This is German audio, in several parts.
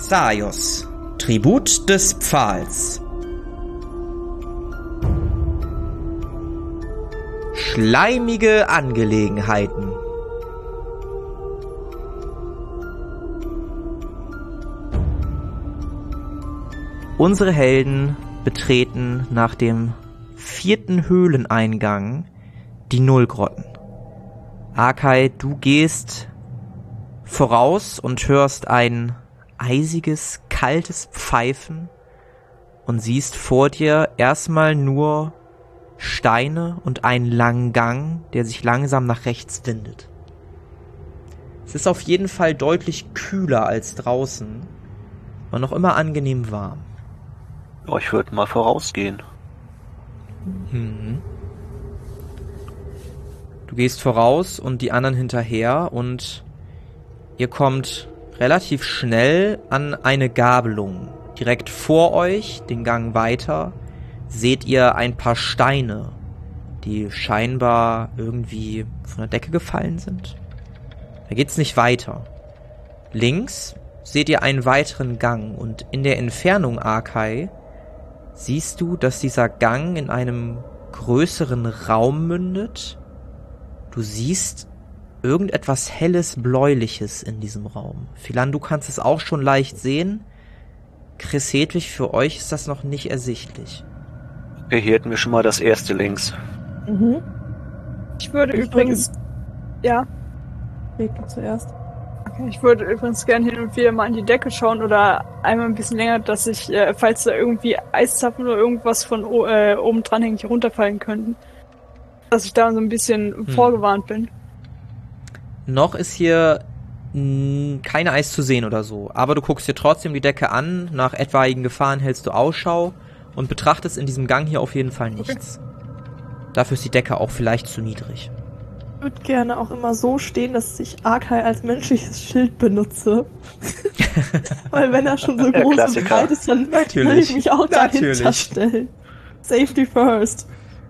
Xaios, Tribut des Pfahls. Schleimige Angelegenheiten. Unsere Helden betreten nach dem 4. Höhleneingang die Nullgrotten. Akai, du gehst voraus und hörst ein eisiges, kaltes Pfeifen und siehst vor dir erstmal nur Steine und einen langen Gang, der sich langsam nach rechts windet. Es ist auf jeden Fall deutlich kühler als draußen, aber noch immer angenehm warm. Ja, ich würde mal vorausgehen. Du gehst voraus und die anderen hinterher und ihr kommt relativ schnell an eine Gabelung. Direkt vor euch, den Gang weiter, seht ihr ein paar Steine, die scheinbar irgendwie von der Decke gefallen sind. Da geht's nicht weiter. Links seht ihr einen weiteren Gang und in der Entfernung, Akai, siehst du, dass dieser Gang in einem größeren Raum mündet. Du siehst irgendetwas Helles, Bläuliches in diesem Raum. Philan, du kannst es auch schon leicht sehen. Chris Hedwig, für euch ist das noch nicht ersichtlich. Okay, hier hätten wir schon mal das erste links. Ich würde übrigens... Ja? Leg du zuerst. Okay, ich würde übrigens gerne hin und wieder mal an die Decke schauen oder einmal ein bisschen länger, dass ich, falls da irgendwie Eiszapfen oder irgendwas von oben dran hängt, runterfallen könnten. Dass ich da so ein bisschen vorgewarnt bin. Noch ist hier kein Eis zu sehen oder so, aber du guckst dir trotzdem die Decke an, nach etwaigen Gefahren hältst du Ausschau und betrachtest in diesem Gang hier auf jeden Fall nichts. Okay. Dafür ist die Decke auch vielleicht zu niedrig. Ich würde gerne auch immer so stehen, dass ich Akai als menschliches Schild benutze. Weil wenn er schon so groß und breit ist, dann würde ich mich auch dahinter stellen. Safety first.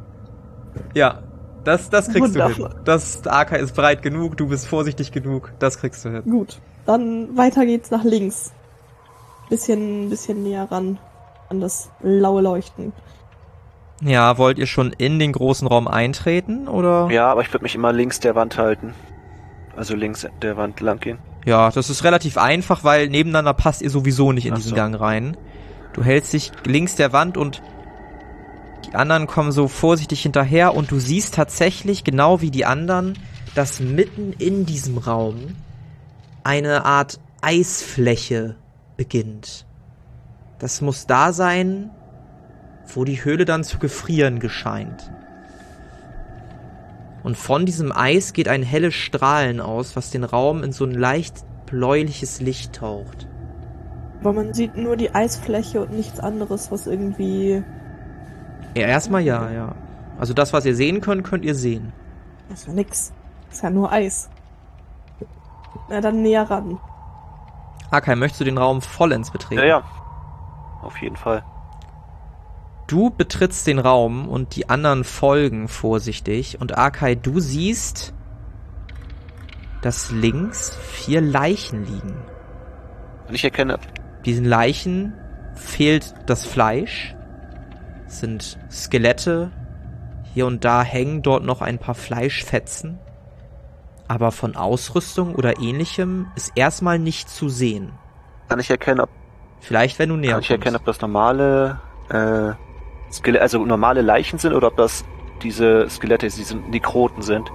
Ja, das kriegst Wundervoll. du hin. Das Akai ist breit genug, du bist vorsichtig genug, das kriegst du hin. Gut, dann weiter geht's nach links. Bisschen näher ran an das laue Leuchten. Ja, wollt ihr schon in den großen Raum eintreten, oder? Ja, aber ich würde mich immer links der Wand halten. Also links der Wand lang gehen. Ja, das ist relativ einfach, weil nebeneinander passt ihr sowieso nicht in diesen Gang rein. Du hältst dich links der Wand und die anderen kommen so vorsichtig hinterher und du siehst tatsächlich, genau wie die anderen, dass mitten in diesem Raum eine Art Eisfläche beginnt. Das muss da sein, wo die Höhle dann zu gefrieren gescheint. Und von diesem Eis geht ein helles Strahlen aus, was den Raum in so ein leicht bläuliches Licht taucht. Aber man sieht nur die Eisfläche und nichts anderes, was irgendwie... Ja, erstmal ja. Also das, was ihr sehen könnt, könnt ihr sehen. Das ist ja nix. Das ist ja nur Eis. Na, dann näher ran. Akai, möchtest du den Raum vollends betreten? Ja. Auf jeden Fall. Du betrittst den Raum und die anderen folgen vorsichtig. Und Akai, du siehst, dass links 4 Leichen liegen. Und ich erkenne... Diesen Leichen fehlt das Fleisch. Es sind Skelette. Hier und da hängen dort noch ein paar Fleischfetzen. Aber von Ausrüstung oder ähnlichem ist erstmal nicht zu sehen. Kann ich erkennen, ob... Vielleicht, wenn du näher kommst. Kann ich erkennen, ob das normale... also normale Leichen sind oder ob das diese Skelette, diese Nekroten sind.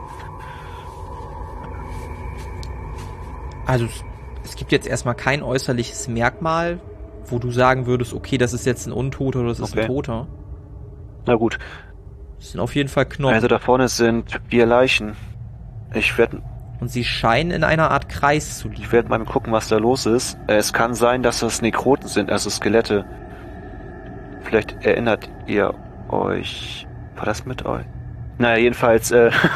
Also es gibt jetzt erstmal kein äußerliches Merkmal, wo du sagen würdest, okay, das ist jetzt ein Untoter oder das ist ein Toter. Na gut. Das sind auf jeden Fall Knochen. Also da vorne sind 4 Leichen. Und sie scheinen in einer Art Kreis zu liegen. Ich werde mal gucken, was da los ist. Es kann sein, dass das Nekroten sind, also Skelette. Vielleicht erinnert ihr euch... War das mit euch? Naja, jedenfalls...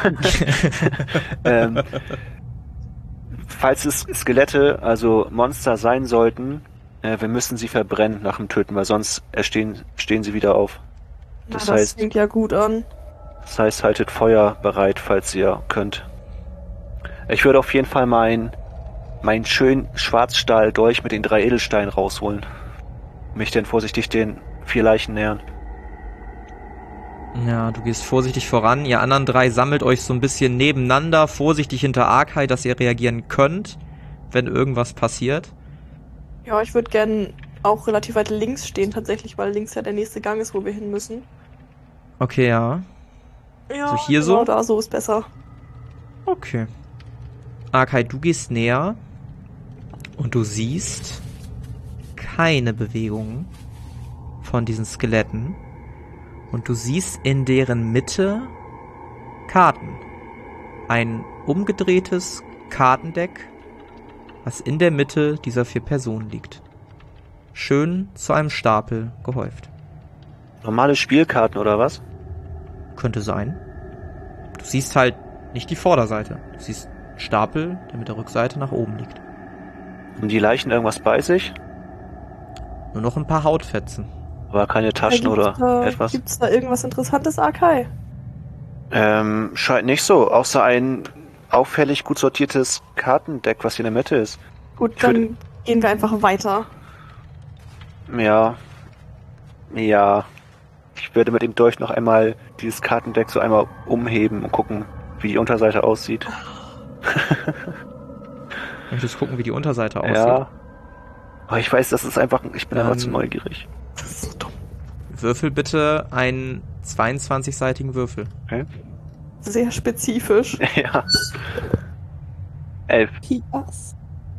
falls es Skelette, also Monster sein sollten, wir müssen sie verbrennen nach dem Töten, weil sonst stehen sie wieder auf. Das heißt, klingt ja gut an. Das heißt, haltet Feuer bereit, falls ihr könnt. Ich würde auf jeden Fall meinen meinen schönen Schwarzstahldolch mit den 3 Edelsteinen rausholen. Mich dann vorsichtig den 4 Leichen nähern. Ja, du gehst vorsichtig voran. Ihr anderen 3 sammelt euch so ein bisschen nebeneinander, vorsichtig hinter Arkai, dass ihr reagieren könnt, wenn irgendwas passiert. Ja, ich würde gern auch relativ weit links stehen tatsächlich, weil links ja der nächste Gang ist, wo wir hin müssen. Okay, ja. Ja, so hier genau so? Da so ist besser. Okay. Arkai, du gehst näher und du siehst keine Bewegung von diesen Skeletten. Und du siehst in deren Mitte Karten. Ein umgedrehtes Kartendeck, was in der Mitte dieser 4 Personen liegt. Schön zu einem Stapel gehäuft. Normale Spielkarten oder was? Könnte sein. Du siehst halt nicht die Vorderseite. Du siehst einen Stapel, der mit der Rückseite nach oben liegt. Haben die Leichen irgendwas bei sich? Nur noch ein paar Hautfetzen. Aber keine Taschen oder etwas? Gibt's da irgendwas Interessantes, Arkai? Scheint nicht so, außer ein auffällig gut sortiertes Kartendeck, was hier in der Mitte ist. Gut, dann gehen wir einfach weiter. Ja. Ich würde mit dem Dolch noch einmal dieses Kartendeck so einmal umheben und gucken, wie die Unterseite aussieht. Möchtest gucken, wie die Unterseite aussieht? Ja. Aber ich weiß, das ist einfach, ich bin einfach zu neugierig. Das ist so dumm. Würfel bitte einen 22-seitigen Würfel. Okay. Sehr spezifisch. Ja. 11. Yes.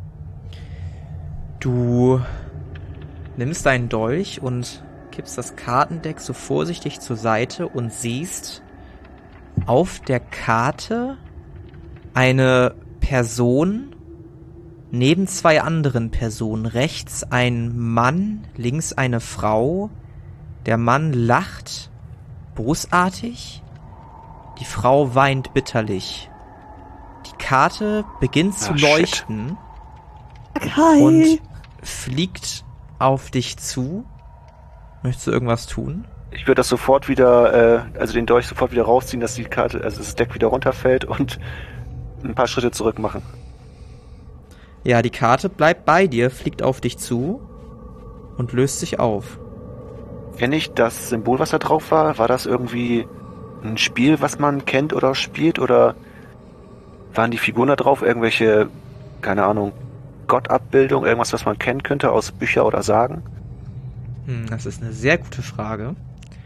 Du nimmst deinen Dolch und kippst das Kartendeck so vorsichtig zur Seite und siehst auf der Karte eine Person neben 2 anderen Personen. Rechts ein Mann, links eine Frau. Der Mann lacht bosartig. Die Frau weint bitterlich. Die Karte beginnt zu leuchten und fliegt auf dich zu. Möchtest du irgendwas tun? Ich würde das sofort wieder, also den Dolch sofort wieder rausziehen, dass die Karte, also das Deck wieder runterfällt und ein paar Schritte zurück machen. Ja, die Karte bleibt bei dir, fliegt auf dich zu und löst sich auf. Kenne ich das Symbol, was da drauf war? War das irgendwie ein Spiel, was man kennt oder spielt? Oder waren die Figuren da drauf irgendwelche, keine Ahnung, Gottabbildung, irgendwas, was man kennen könnte aus Büchern oder Sagen? Das ist eine sehr gute Frage.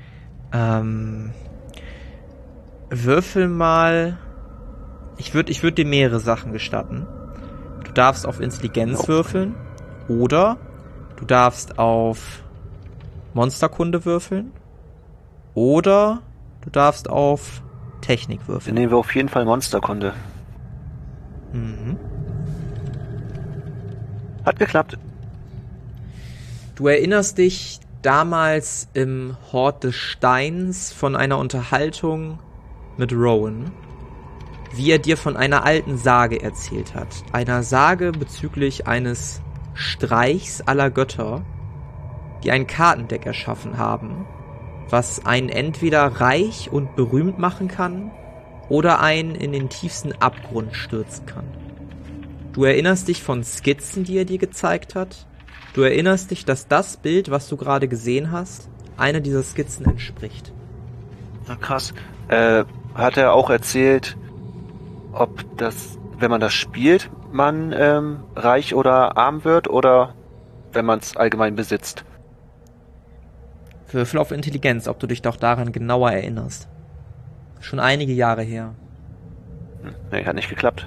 Würfel mal. Ich würd dir mehrere Sachen gestatten. Du darfst auf Intelligenz würfeln. Oder du darfst auf Monsterkunde würfeln. Oder du darfst auf Technik würfeln. Dann nehmen wir auf jeden Fall Monsterkunde. Mhm. Hat geklappt. Du erinnerst dich damals im Hort des Steins von einer Unterhaltung mit Rowan, wie er dir von einer alten Sage erzählt hat. Einer Sage bezüglich eines Streichs aller Götter, die ein Kartendeck erschaffen haben, was einen entweder reich und berühmt machen kann oder einen in den tiefsten Abgrund stürzen kann. Du erinnerst dich von Skizzen, die er dir gezeigt hat. Du erinnerst dich, dass das Bild, was du gerade gesehen hast, einer dieser Skizzen entspricht. Na krass. Hat er auch erzählt, ob das, wenn man das spielt, man reich oder arm wird oder wenn man es allgemein besitzt? Würfel auf Intelligenz, ob du dich doch daran genauer erinnerst. Schon einige Jahre her. Nee, hat nicht geklappt.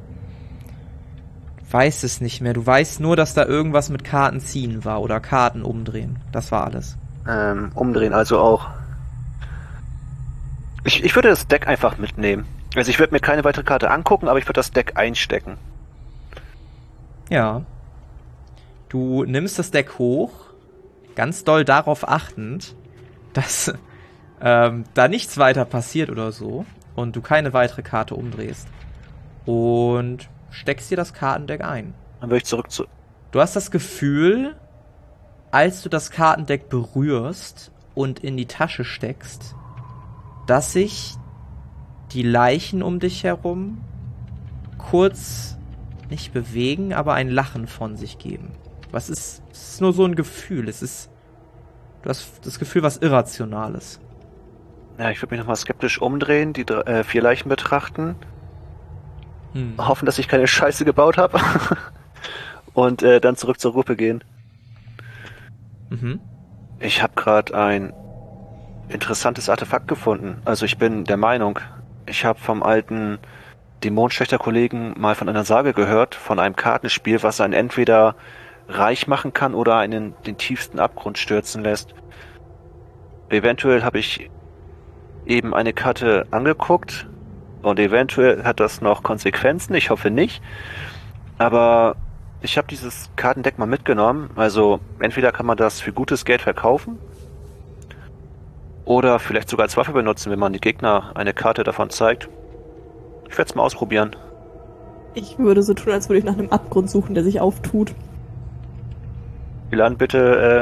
Weißt es nicht mehr. Du weißt nur, dass da irgendwas mit Karten ziehen war oder Karten umdrehen. Das war alles. Umdrehen also auch. Ich würde das Deck einfach mitnehmen. Also ich würde mir keine weitere Karte angucken, aber ich würde das Deck einstecken. Ja. Du nimmst das Deck hoch, ganz doll darauf achtend, dass da nichts weiter passiert oder so und du keine weitere Karte umdrehst. Und steckst dir das Kartendeck ein. Dann würde ich zurück zu... Du hast das Gefühl, als du das Kartendeck berührst und in die Tasche steckst, dass sich die Leichen um dich herum kurz nicht bewegen, aber ein Lachen von sich geben. Es ist nur so ein Gefühl. Du hast das Gefühl, was Irrationales. Ja, ich würde mich nochmal skeptisch umdrehen, die 4 Leichen betrachten. Hoffen, dass ich keine Scheiße gebaut habe. Und dann zurück zur Gruppe gehen. Mhm. Ich habe gerade ein interessantes Artefakt gefunden. Also ich bin der Meinung, ich habe vom alten Dämonenschächter-Kollegen mal von einer Sage gehört, von einem Kartenspiel, was einen entweder reich machen kann oder einen den tiefsten Abgrund stürzen lässt. Eventuell habe ich eben eine Karte angeguckt und eventuell hat das noch Konsequenzen, ich hoffe nicht. Aber ich habe dieses Kartendeck mal mitgenommen, also entweder kann man das für gutes Geld verkaufen oder vielleicht sogar als Waffe benutzen, wenn man die Gegner eine Karte davon zeigt. Ich werde es mal ausprobieren. Ich würde so tun, als würde ich nach einem Abgrund suchen, der sich auftut. Ilan, bitte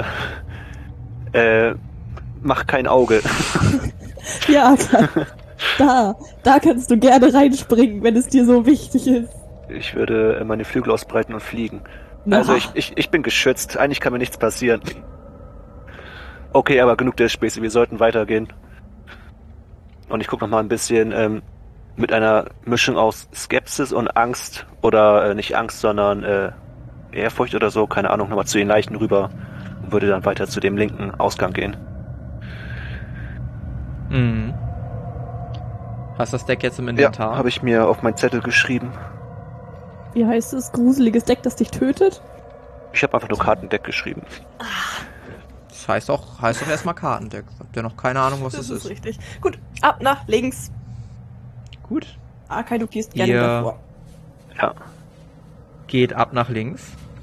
mach kein Auge. Ja, da kannst du gerne reinspringen, wenn es dir so wichtig ist. Ich würde meine Flügel ausbreiten und fliegen. Na. Also ich bin geschützt. Eigentlich kann mir nichts passieren. Okay, aber genug der Späße. Wir sollten weitergehen. Und ich gucke noch mal ein bisschen mit einer Mischung aus Skepsis und Angst. Oder nicht Angst, sondern Ehrfurcht oder so. Keine Ahnung, nochmal zu den Leichen rüber. Und würde dann weiter zu dem linken Ausgang gehen. Mhm. Hast du das Deck jetzt im Inventar? Ja, habe ich mir auf meinen Zettel geschrieben. Wie heißt es? Gruseliges Deck, das dich tötet? Ich habe einfach nur Kartendeck geschrieben. Das heißt doch erstmal Kartendeck. Habt ihr noch keine Ahnung, was das ist? Das ist richtig. Gut, ab nach links. Gut. Arkai, du gehst gerne davor. Ja. Geht ab nach links.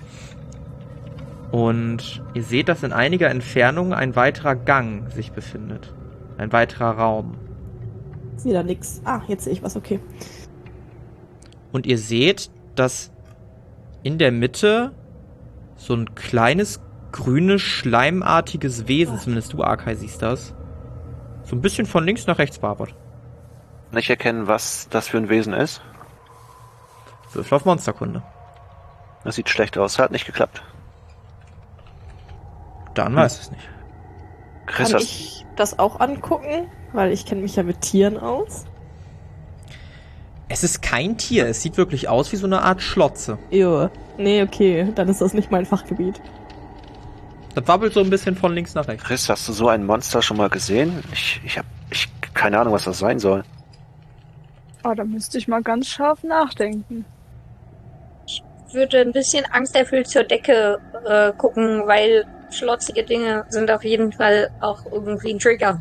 Und ihr seht, dass in einiger Entfernung ein weiterer Gang sich befindet. Ein weiterer Raum. Ich sehe da nix. Ah, jetzt sehe ich was, okay. Und ihr seht, dass in der Mitte so ein kleines, grünes, schleimartiges Wesen, zumindest du, Arkai, siehst das, so ein bisschen von links nach rechts wabert. Nicht erkennen, was das für ein Wesen ist. Würfel auf Monsterkunde. Das sieht schlecht aus. Hat nicht geklappt. Dann weiß es nicht. Chris, Kann ich das auch angucken? Weil ich kenne mich ja mit Tieren aus. Es ist kein Tier. Es sieht wirklich aus wie so eine Art Schlotze. Jo. Nee, okay. Dann ist das nicht mein Fachgebiet. Das wabbelt so ein bisschen von links nach rechts. Chris, hast du so ein Monster schon mal gesehen? Ich hab keine Ahnung, was das sein soll. Oh, da müsste ich mal ganz scharf nachdenken. Ich würde ein bisschen angsterfüllt zur Decke gucken, weil schlotzige Dinge sind auf jeden Fall auch irgendwie ein Trigger.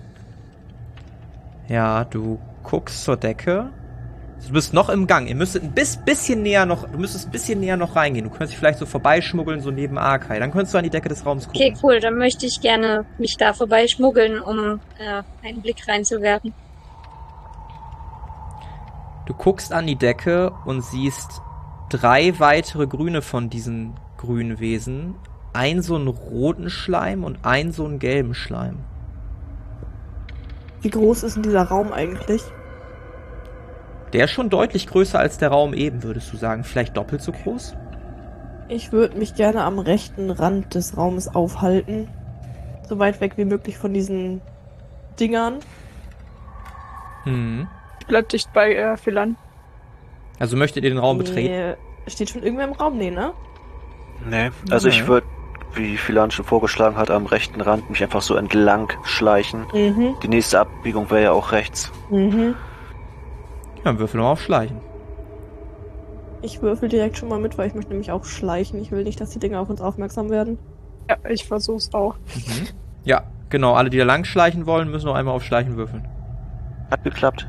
Ja, du guckst zur Decke. Du bist noch im Gang. Ihr müsstet du müsstest ein bisschen näher noch reingehen. Du könntest dich vielleicht so vorbeischmuggeln, so neben Arkai. Dann könntest du an die Decke des Raums gucken. Okay, cool. Dann möchte ich gerne mich da vorbeischmuggeln, um einen Blick reinzuwerfen. Du guckst an die Decke und siehst 3 weitere Grüne von diesen grünen Wesen. Ein so einen roten Schleim und ein so einen gelben Schleim. Wie groß ist denn dieser Raum eigentlich? Der ist schon deutlich größer als der Raum eben, würdest du sagen. Vielleicht doppelt so groß? Ich würde mich gerne am rechten Rand des Raumes aufhalten. So weit weg wie möglich von diesen Dingern. Bleib dicht bei Philan. Also möchtet ihr den Raum betreten? Steht schon irgendwer im Raum? Nee, ne? Nee, also ich würde, wie Philan schon vorgeschlagen hat, am rechten Rand mich einfach so entlang schleichen. Mhm. Die nächste Abbiegung wäre ja auch rechts. Mhm. Ja, dann würfel mal auf Schleichen. Ich würfel direkt schon mal mit, weil ich möchte nämlich auch schleichen. Ich will nicht, dass die Dinger auf uns aufmerksam werden. Ja, ich versuch's auch. Ja, genau. Alle, die da lang schleichen wollen, müssen noch einmal auf Schleichen würfeln. Hat geklappt.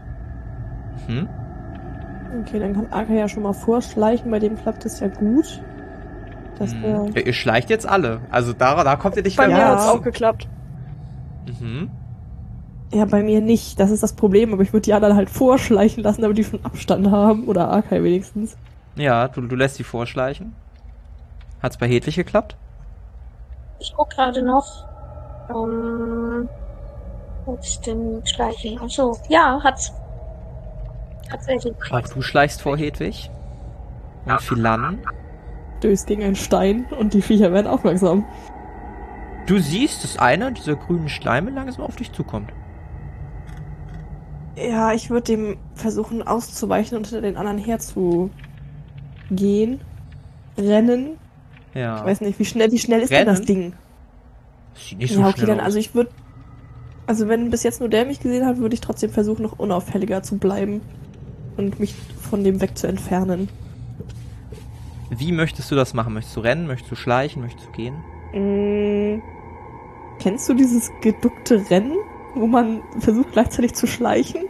Okay, dann kann Arkai ja schon mal vorschleichen. Bei dem klappt es ja gut. Ja, ihr schleicht jetzt alle. Also da kommt ihr nicht Bei mehr mir Ja. hat's auch geklappt. Ja, bei mir nicht. Das ist das Problem. Aber ich würde die anderen halt vorschleichen lassen, damit die schon Abstand haben. Oder Arkai wenigstens. Ja, du lässt die vorschleichen. Hat's bei Hedwig geklappt? Ich guck gerade noch. Wo ist denn Schleichen? Achso, ja, hat's. Tatsächlich. Auch du schleichst vor Hedwig. Und Philan? Stößt gegen einen Stein und die Viecher werden aufmerksam. Du siehst, dass einer dieser grünen Schleime langsam auf dich zukommt. Ja, ich würde dem versuchen auszuweichen und hinter den anderen herzugehen. Rennen. Ja. Ich weiß nicht, wie schnell ist denn das Ding? Sieht nicht so schnell okay, dann, aus. also ich würde... Also wenn bis jetzt nur der mich gesehen hat, würde ich trotzdem versuchen, noch unauffälliger zu bleiben. Und mich von dem weg zu entfernen. Wie möchtest du das machen? Möchtest du rennen? Möchtest du schleichen? Möchtest du gehen? Kennst du dieses geduckte Rennen, wo man versucht gleichzeitig zu schleichen?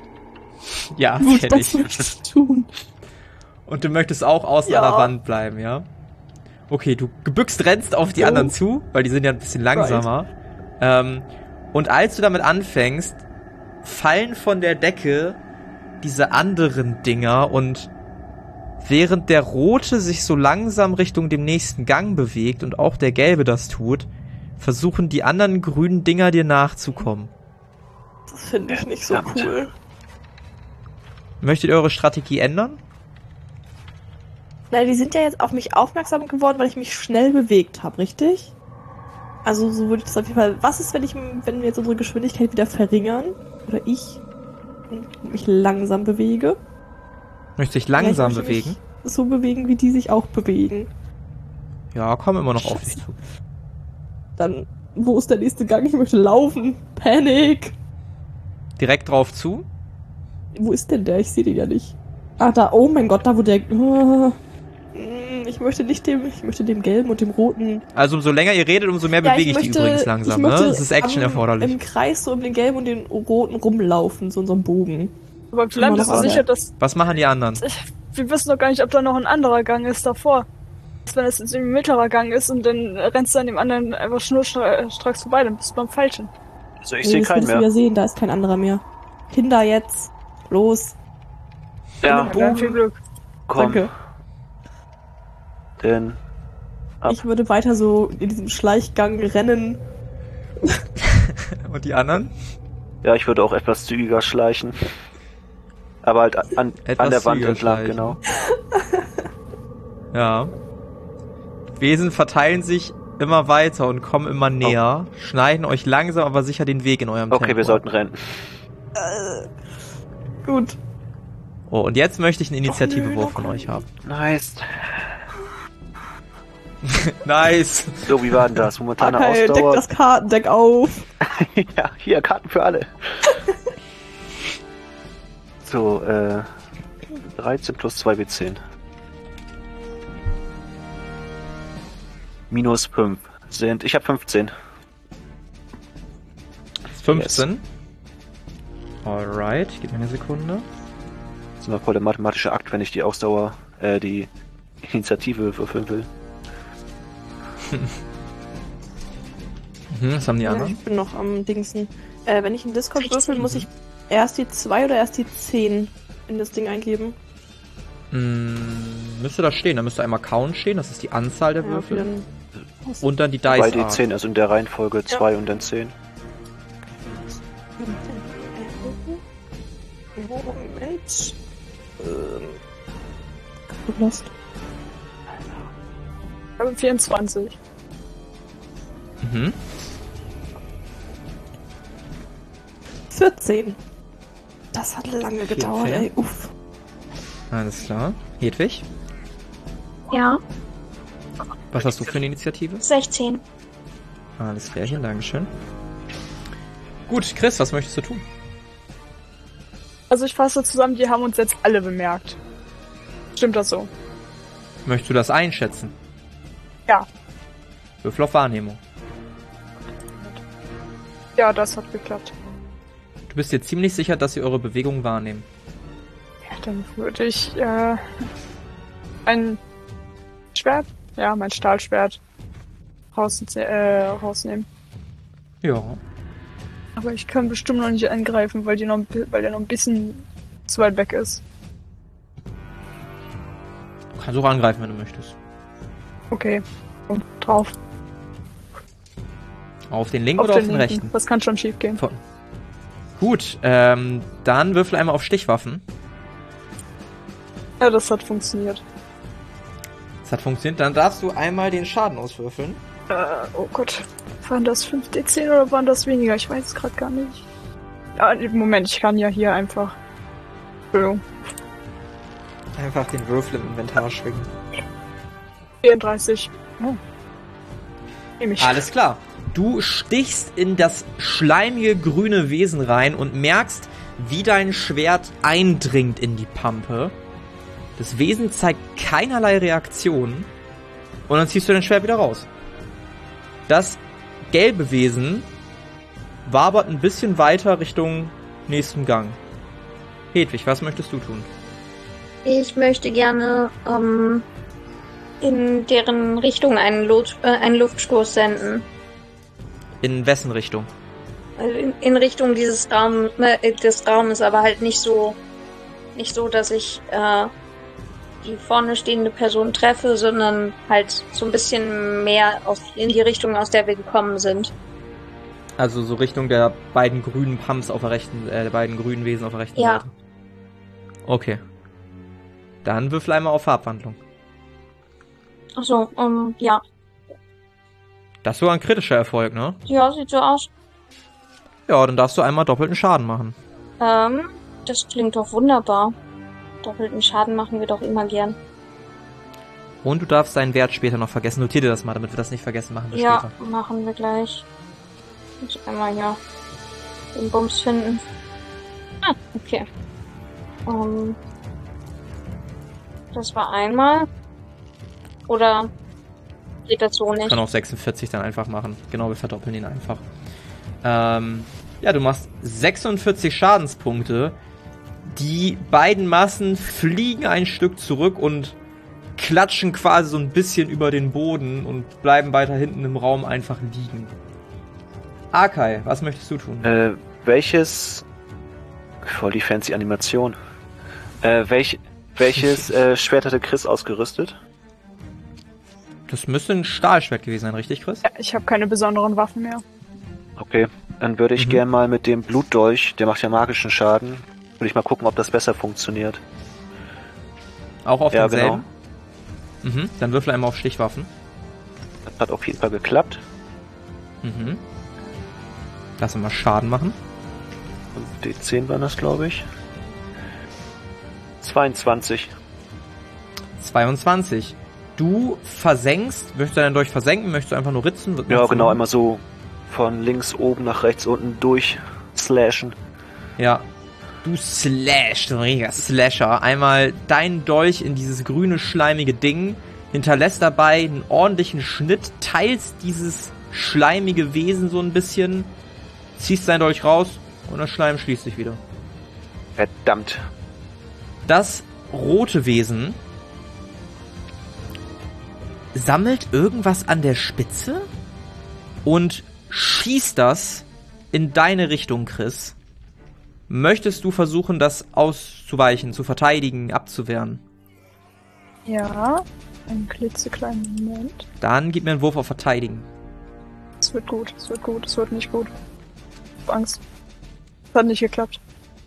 Ja, das kenn ich. Möchtest du tun. Und du möchtest auch außen an der Wand bleiben, ja? Okay, du gebückst rennst auf die anderen zu, weil die sind ja ein bisschen langsamer. Right. Und als du damit anfängst, fallen von der Decke diese anderen Dinger und während der rote sich so langsam Richtung dem nächsten Gang bewegt und auch der gelbe das tut, versuchen die anderen grünen Dinger dir nachzukommen. Das finde ich nicht so cool. Möchtet ihr eure Strategie ändern? Nein, die sind ja jetzt auf mich aufmerksam geworden, weil ich mich schnell bewegt habe, richtig? Also so würde ich das auf jeden Fall... Was ist, wenn wir jetzt unsere Geschwindigkeit wieder verringern? Oder ich mich langsam bewege? Möchtest du dich langsam bewegen? Mich so bewegen, wie die sich auch bewegen. Ja, komm immer noch auf dich zu. Dann, wo ist der nächste Gang? Ich möchte laufen. Panik! Direkt drauf zu? Wo ist denn der? Ich sehe den ja nicht. Ah, da. Oh mein Gott, da wo der... Ich möchte dem gelben und dem roten... Also umso länger ihr redet, umso mehr bewege ich die übrigens langsam, ne? Das ist Action erforderlich. Im Kreis so um den gelben und den roten rumlaufen, so in so einem Bogen. Aber vielleicht bist du sicher, dass... Was machen die anderen? Wir wissen doch gar nicht, ob da noch ein anderer Gang ist davor. Wenn es jetzt ein mittlerer Gang ist und dann rennst du an dem anderen einfach schnurstracks vorbei, dann bist du beim Falschen. Also ich sehe keinen mehr. Wir sehen, da ist kein anderer mehr. Kinder jetzt. Los. Ja. Viel Glück. Komm. Danke. Denn ich würde weiter so in diesem Schleichgang rennen. Und die anderen? Ja, ich würde auch etwas zügiger schleichen. Aber halt an der Wand entlang, genau. Ja. Wesen verteilen sich immer weiter und kommen immer näher, schneiden euch langsam aber sicher den Weg in eurem Tempo. Okay, wir sollten rennen. Gut. Oh, und jetzt möchte ich einen Initiativewurf von euch haben. Nice. Nice. So, wie war denn das? Momentane okay, Ausdauer. Deck das Kartendeck auf. Ja, hier, Karten für alle. So, 13 plus 2 W10. Minus 5 sind... Ich habe 15. 15? Yes. Alright, gib mir eine Sekunde. Das ist immer voll der mathematische Akt, wenn ich die Ausdauer, die Initiative würfeln will. Was haben die anderen? Ich bin noch am Dingsen. Wenn ich einen Discord würfel, muss ich erst die 2 oder erst die 10 in das Ding eingeben? Müsste da stehen. Da müsste einmal Count stehen, das ist die Anzahl der Würfel. Okay, und dann die Dice Bei die 10, also in der Reihenfolge 2 und dann 10. Moment. Lost. 24. Mhm. 14. Das hat lange gedauert, 14. ey. Uff. Alles klar. Hedwig? Ja. Was hast du für eine Initiative? 16. Alles klärchen, Dankeschön. Gut, Chris, was möchtest du tun? Also ich fasse zusammen, die haben uns jetzt alle bemerkt. Stimmt das so? Möchtest du das einschätzen? Ja. Würfel auf Wahrnehmung. Ja, das hat geklappt. Du bist dir ziemlich sicher, dass sie eure Bewegungen wahrnehmen. Ja, dann würde ich ein Schwert, ja, mein Stahlschwert rausnehmen. Ja. Aber ich kann bestimmt noch nicht angreifen, weil der noch ein bisschen zu weit weg ist. Du kannst auch angreifen, wenn du möchtest. Okay. Und drauf. Auf den linken oder auf den rechten? Das kann schon schief gehen. Gut, dann würfel einmal auf Stichwaffen. Ja, das hat funktioniert. Das hat funktioniert. Dann darfst du einmal den Schaden auswürfeln. Oh Gott. Waren das 5d10 oder waren das weniger? Ich weiß es gerade gar nicht. Moment, ich kann ja hier einfach... Entschuldigung. Einfach den Würfel im Inventar schwingen. 34. Oh. Nehm ich. Alles klar. Du stichst in das schleimige grüne Wesen rein und merkst, wie dein Schwert eindringt in die Pampe. Das Wesen zeigt keinerlei Reaktion und dann ziehst du dein Schwert wieder raus. Das gelbe Wesen wabert ein bisschen weiter Richtung nächsten Gang. Hedwig, was möchtest du tun? Ich möchte gerne in deren Richtung einen Luftstoß senden. In wessen Richtung? In Richtung des Raumes, aber halt nicht so, dass ich die vorne stehende Person treffe, sondern halt so ein bisschen mehr in die Richtung, aus der wir gekommen sind. Also so Richtung der beiden grünen Pumps auf der rechten, der beiden grünen Wesen auf der rechten Seite. Okay. Dann würfel einmal auf Farbwandlung. Achso, ja. Das ist sogar ein kritischer Erfolg, ne? Ja, sieht so aus. Ja, dann darfst du einmal doppelten Schaden machen. Das klingt doch wunderbar. Doppelten Schaden machen wir doch immer gern. Und du darfst deinen Wert später noch vergessen. Notier dir das mal, damit wir das nicht vergessen, machen wir später. Ja, machen wir gleich. Ich muss einmal hier den Bums finden. Ah, okay. Das war einmal. Oder geht das so nicht? Ich kann auch 46 dann einfach machen. Genau, wir verdoppeln ihn einfach. Ja, du machst 46 Schadenspunkte. Die beiden Massen fliegen ein Stück zurück und klatschen quasi so ein bisschen über den Boden und bleiben weiter hinten im Raum einfach liegen. Akai, was möchtest du tun? Welches... Voll die fancy Animation. Welches Schwert hatte Chris ausgerüstet? Das müsste ein Stahlschwert gewesen sein, richtig, Chris? Ja, ich habe keine besonderen Waffen mehr. Okay, dann würde ich gern mal mit dem Blutdolch, der macht ja magischen Schaden, würde ich mal gucken, ob das besser funktioniert. Auch auf denselben? Genau. Mhm, dann würfel einmal auf Stichwaffen. Das hat auf jeden Fall geklappt. Mhm. Lass uns mal Schaden machen. Und D10 waren das, glaube ich. 22. 22. Du versenkst, möchtest du deinen Dolch versenken, möchtest du einfach nur ritzen? Ja, genau, einmal so von links oben nach rechts unten durch slashen. Ja, du slashst, ein richtiger Slasher. Einmal deinen Dolch in dieses grüne, schleimige Ding, hinterlässt dabei einen ordentlichen Schnitt, teilst dieses schleimige Wesen so ein bisschen, ziehst deinen Dolch raus und das Schleim schließt sich wieder. Verdammt. Das rote Wesen sammelt irgendwas an der Spitze und schießt das in deine Richtung, Chris. Möchtest du versuchen, das auszuweichen, zu verteidigen, abzuwehren? Ja, einen klitzekleinen Moment. Dann gib mir einen Wurf auf Verteidigen. Es wird gut, es wird gut, es wird nicht gut. Ich hab Angst. Es hat nicht geklappt.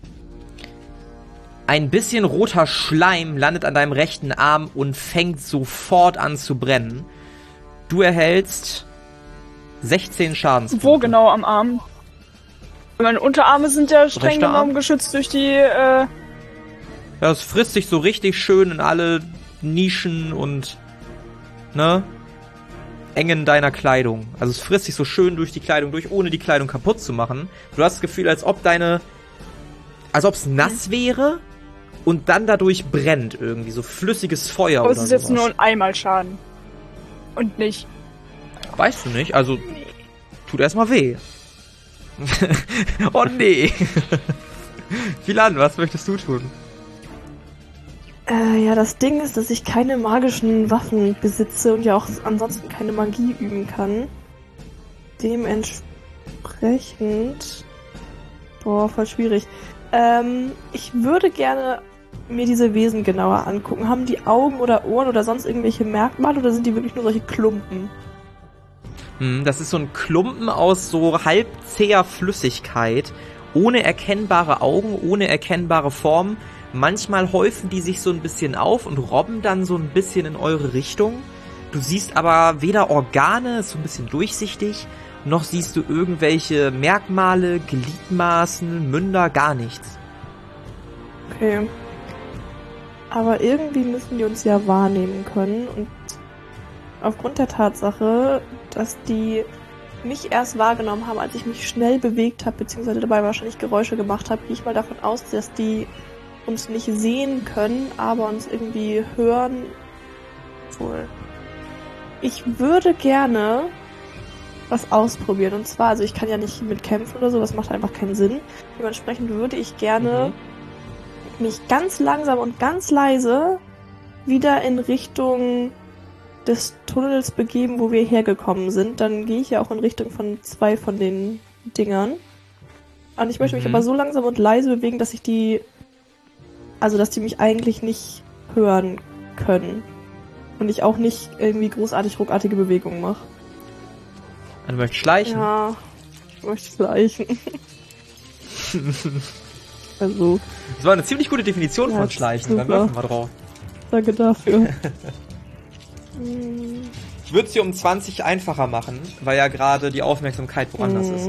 Ein bisschen roter Schleim landet an deinem rechten Arm und fängt sofort an zu brennen. Du erhältst 16 Schadenspunkte. Wo genau am Arm? Meine Unterarme sind ja streng genommen geschützt durch die, Ja, es frisst sich so richtig schön in alle Nischen und, ne, Engen deiner Kleidung. Also es frisst sich so schön durch die Kleidung durch, ohne die Kleidung kaputt zu machen. Du hast das Gefühl, als ob es nass wäre und dann dadurch brennt irgendwie, so flüssiges Feuer aber oder so. Es ist jetzt nur ein einmal Schaden. Und nicht. Weißt du nicht, also tut erstmal weh. Oh nee. Philan, was möchtest du tun? Ja, das Ding ist, dass ich keine magischen Waffen besitze und ja auch ansonsten keine Magie üben kann. Dementsprechend... Boah, voll schwierig. Ich würde gerne mir diese Wesen genauer angucken. Haben die Augen oder Ohren oder sonst irgendwelche Merkmale oder sind die wirklich nur solche Klumpen? Das ist so ein Klumpen aus so halb zäher Flüssigkeit, ohne erkennbare Augen, ohne erkennbare Form. Manchmal häufen die sich so ein bisschen auf und robben dann so ein bisschen in eure Richtung. Du siehst aber weder Organe, ist so ein bisschen durchsichtig, noch siehst du irgendwelche Merkmale, Gliedmaßen, Münder, gar nichts. Okay. Aber irgendwie müssen die uns ja wahrnehmen können und aufgrund der Tatsache, dass die mich erst wahrgenommen haben, als ich mich schnell bewegt habe, beziehungsweise dabei wahrscheinlich Geräusche gemacht habe, gehe ich mal davon aus, dass die uns nicht sehen können, aber uns irgendwie hören. Wohl. Ich würde gerne was ausprobieren. Und zwar, also ich kann ja nicht mit kämpfen oder so, das macht einfach keinen Sinn. Dementsprechend würde ich gerne mich ganz langsam und ganz leise wieder in Richtung des Tunnels begeben, wo wir hergekommen sind. Dann gehe ich ja auch in Richtung von 2 von den Dingern. Und ich möchte mich aber so langsam und leise bewegen, dass dass die mich eigentlich nicht hören können. Und ich auch nicht irgendwie großartig ruckartige Bewegungen mache. Du möchtest schleichen? Ja, ich möchte schleichen. Also. Das war eine ziemlich gute Definition von Schleichen. Dann würfeln wir drauf. Danke dafür. Ich würde es dir um 20 einfacher machen, weil ja gerade die Aufmerksamkeit woanders ist.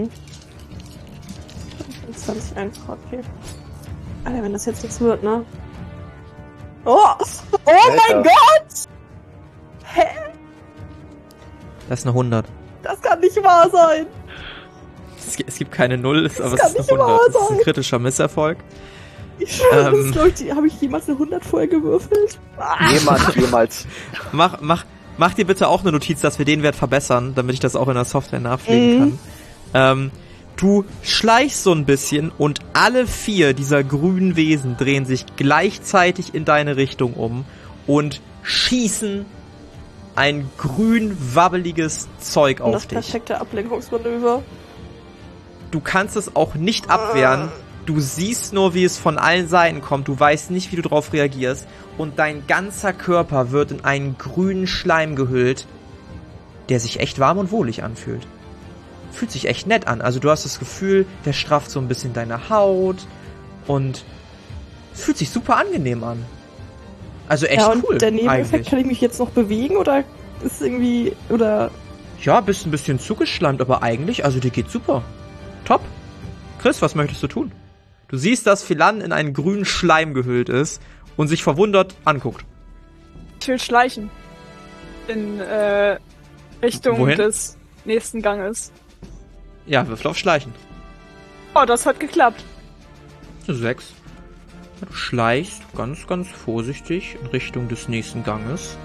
20 einfacher, okay. Alter, wenn das jetzt nichts wird, ne? Oh mein Gott! Hä? Das ist eine 100. Das kann nicht wahr sein! Es gibt keine 0, aber es ist eine 100. Das ist ein kritischer Misserfolg. Ich schwöre, habe ich jemals eine 100 vorher gewürfelt? Jemals. Mach dir bitte auch eine Notiz, dass wir den Wert verbessern, damit ich das auch in der Software nachpflegen kann. Du schleichst so ein bisschen und alle 4 dieser grünen Wesen drehen sich gleichzeitig in deine Richtung um und schießen ein grün wabbeliges Zeug auf dich. Das perfekte Ablenkungsmanöver. Du kannst es auch nicht abwehren. Du siehst nur, wie es von allen Seiten kommt. Du weißt nicht, wie du darauf reagierst. Und dein ganzer Körper wird in einen grünen Schleim gehüllt, der sich echt warm und wohlig anfühlt. Fühlt sich echt nett an. Also du hast das Gefühl, der strafft so ein bisschen deine Haut und fühlt sich super angenehm an. Also echt cool. Und der Nebeneffekt, kann ich mich jetzt noch bewegen oder ist irgendwie, oder? Ja, bist ein bisschen zugeschleimt, aber eigentlich, also dir geht's super. Top. Chris, was möchtest du tun? Du siehst, dass Philan in einen grünen Schleim gehüllt ist und sich verwundert anguckt. Ich will schleichen. In Richtung des nächsten Ganges. Ja, würfel auf Schleichen. Oh, das hat geklappt. 6. Du schleichst ganz, ganz vorsichtig in Richtung des nächsten Ganges.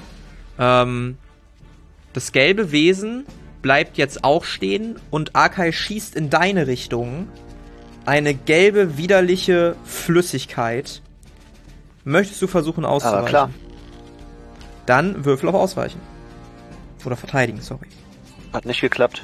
Das gelbe Wesen bleibt jetzt auch stehen und Akai schießt in deine Richtung eine gelbe, widerliche Flüssigkeit. Möchtest du versuchen auszuweichen? Aber klar. Dann würfel auf Ausweichen. Oder verteidigen, sorry. Hat nicht geklappt.